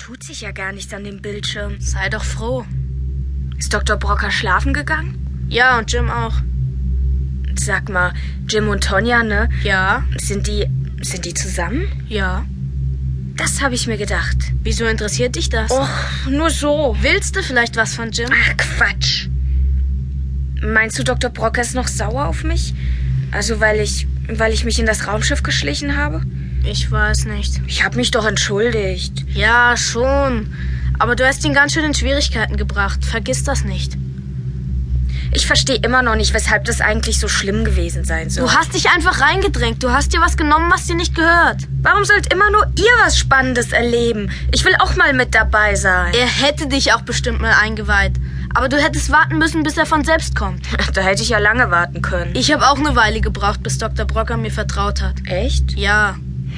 tut sich ja gar nichts an dem Bildschirm. Sei doch froh. Ist Dr. Brocker schlafen gegangen? Ja, und Jim auch. Sag mal, Jim und Tonja, ne? Ja. Sind die zusammen? Ja. Das habe ich mir gedacht. Wieso interessiert dich das? Och, nur so. Willst du vielleicht was von Jim? Ach, Quatsch. Meinst du, Dr. Brocker ist noch sauer auf mich? Also, weil ich mich in das Raumschiff geschlichen habe? Ich weiß nicht. Ich habe mich doch entschuldigt. Ja, schon. Aber du hast ihn ganz schön in Schwierigkeiten gebracht. Vergiss das nicht. Ich verstehe immer noch nicht, weshalb das eigentlich so schlimm gewesen sein soll. Du hast dich einfach reingedrängt. Du hast dir was genommen, was dir nicht gehört. Warum sollt immer nur ihr was Spannendes erleben? Ich will auch mal mit dabei sein. Er hätte dich auch bestimmt mal eingeweiht. Aber du hättest warten müssen, bis er von selbst kommt. Da hätte ich ja lange warten können. Ich habe auch eine Weile gebraucht, bis Dr. Brocker mir vertraut hat. Echt? Ja.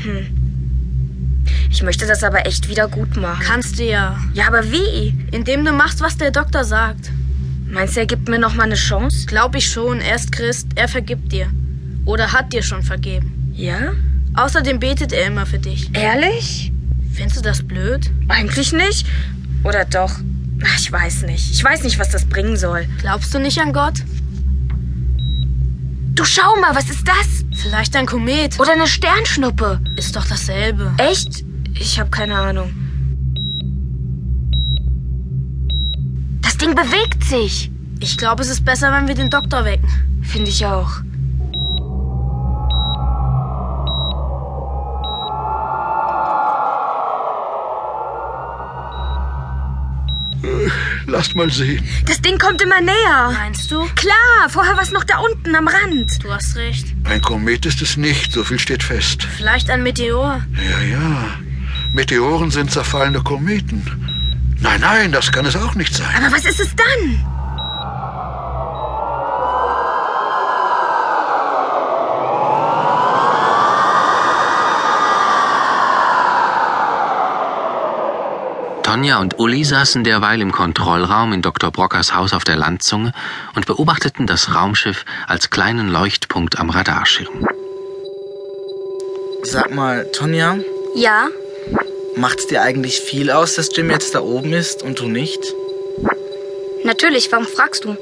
Ich möchte das aber echt wieder gut machen. Kannst du ja. Ja, aber wie? Indem du machst, was der Doktor sagt. Meinst du, er gibt mir noch mal eine Chance? Glaub ich schon. Er ist Christ. Er vergibt dir. Oder hat dir schon vergeben. Ja? Außerdem betet er immer für dich. Ehrlich? Findest du das blöd? Eigentlich nicht. Oder doch? Ach, ich weiß nicht. Ich weiß nicht, was das bringen soll. Glaubst du nicht an Gott? Du schau mal, was ist das? Vielleicht ein Komet. Oder eine Sternschnuppe. Ist doch dasselbe. Echt? Ich habe keine Ahnung. Das Ding bewegt sich. Ich glaube, es ist besser, wenn wir den Doktor wecken. Finde ich auch. Lasst mal sehen. Das Ding kommt immer näher. Meinst du? Klar, vorher war es noch da unten am Rand. Du hast recht. Ein Komet ist es nicht, so viel steht fest. Vielleicht ein Meteor. Ja. Meteoren sind zerfallene Kometen. Nein, das kann es auch nicht sein. Aber was ist es dann? Tonja und Uli saßen derweil im Kontrollraum in Dr. Brockers Haus auf der Landzunge und beobachteten das Raumschiff als kleinen Leuchtpunkt am Radarschirm. Sag mal, Tonja, Ja? macht's dir eigentlich viel aus, dass Jim jetzt da oben ist und du nicht? Natürlich, warum fragst du?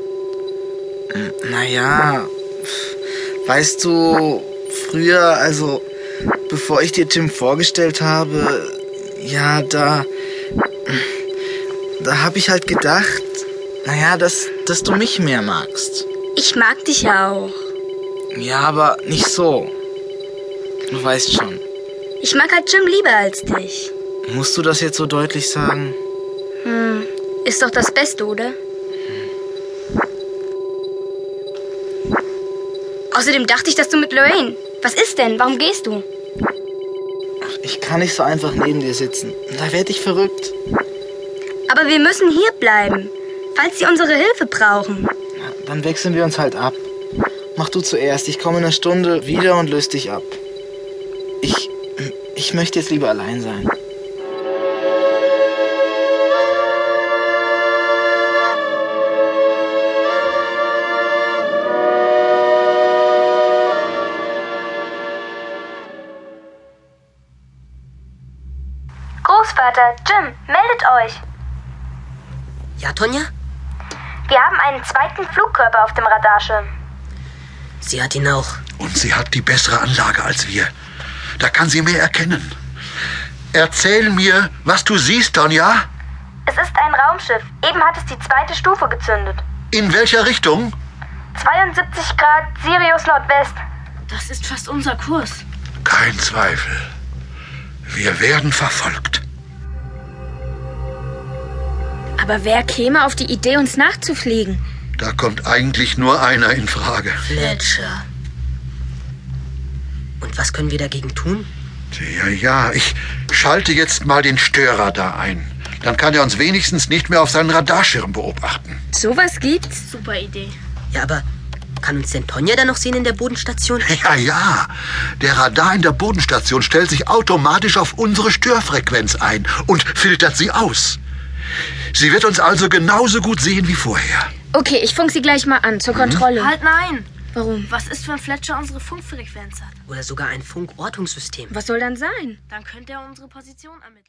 Naja, weißt du, früher, also bevor ich dir Jim vorgestellt habe, ja, da habe ich halt gedacht, naja, dass du mich mehr magst. Ich mag dich ja auch. Ja, aber nicht so. Du weißt schon. Ich mag halt Jim lieber als dich. Musst du das jetzt so deutlich sagen? Ist doch das Beste, oder? Außerdem dachte ich, dass du mit Lorraine... Was ist denn? Warum gehst du? Ich kann nicht so einfach neben dir sitzen. Da werd ich verrückt. Aber wir müssen hier bleiben, falls sie unsere Hilfe brauchen. Dann wechseln wir uns halt ab. Mach du zuerst. Ich komme in einer Stunde wieder und löse dich ab. Ich möchte jetzt lieber allein sein. Großvater, Jim, meldet euch. Ja, Tonja? Wir haben einen zweiten Flugkörper auf dem Radarschirm. Sie hat ihn auch. Und sie hat die bessere Anlage als wir. Da kann sie mehr erkennen. Erzähl mir, was du siehst, Tonja. Es ist ein Raumschiff. Eben hat es die zweite Stufe gezündet. In welcher Richtung? 72 Grad Sirius Nordwest. Das ist fast unser Kurs. Kein Zweifel. Wir werden verfolgt. Aber wer käme auf die Idee, uns nachzufliegen? Da kommt eigentlich nur einer in Frage. Fletcher. Und was können wir dagegen tun? Ja, ich schalte jetzt mal den Störradar ein. Dann kann er uns wenigstens nicht mehr auf seinen Radarschirm beobachten. Sowas gibt's? Super Idee. Ja, aber kann uns denn Tonja dann noch sehen in der Bodenstation? Ja. Der Radar in der Bodenstation stellt sich automatisch auf unsere Störfrequenz ein und filtert sie aus. Sie wird uns also genauso gut sehen wie vorher. Okay, ich funk sie gleich mal an, zur Kontrolle. Halt, nein! Warum? Was ist, wenn Fletcher unsere Funkfrequenz hat? Oder sogar ein Funkortungssystem? Was soll dann sein? Dann könnte er unsere Position ermitteln.